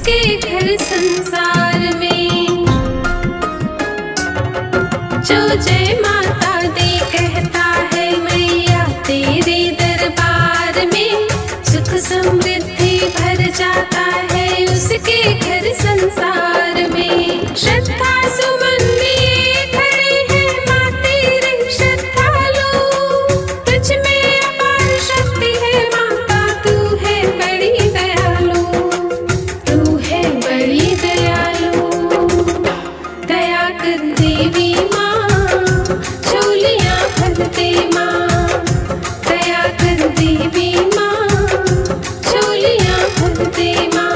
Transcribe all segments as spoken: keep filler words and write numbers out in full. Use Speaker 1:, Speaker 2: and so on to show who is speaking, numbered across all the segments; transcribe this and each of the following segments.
Speaker 1: उसके घर संसार में। जो जय माता दी कहता है मैया तेरे दरबार में, सुख समृद्धि भर जाता है उसके घर संसार में। श्रद्धा सुमन लिए खड़े हैं माँ तेरे श्रद्धालु, तुझ में अपार शक्ति है माता, तू है बड़ी दयालु, तू है बड़ी दयालु। दया कर देवी माँ, झोलियाँ भर दे माँ, दया कर देवी माँ, झोलियाँ भर दे माँ।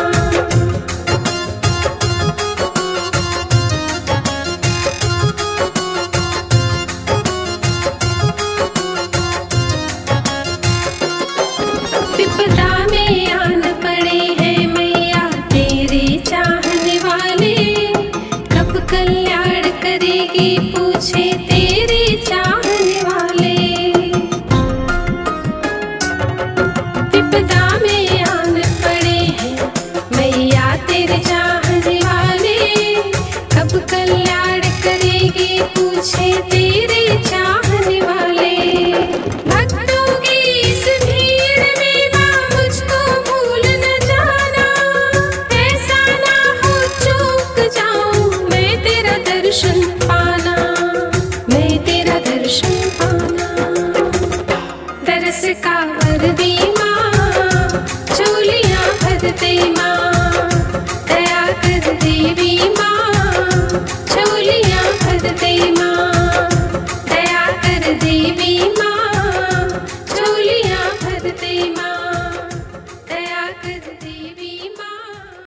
Speaker 1: विपदा में आन पड़े हैं मैया तेरे चाहने वाले, कब कल्याण करेगी पूछे तेरे चाहने वाले। विपदा में आन पड़े हैं मैया तेरे चाहने वाले, कब कल्याण करेगी पूछे तेरे चाहने वाले। भक्तों की इस भीड़ में माँ मुझको भूल न जाना, ऐसा ना हो चूक जाऊं मैं तेरा दर्शन पाना, मैं तेरा दर्शन पाना। दरस का वर दे माँ, झोलियाँ भर दे माँ, दया कर देवी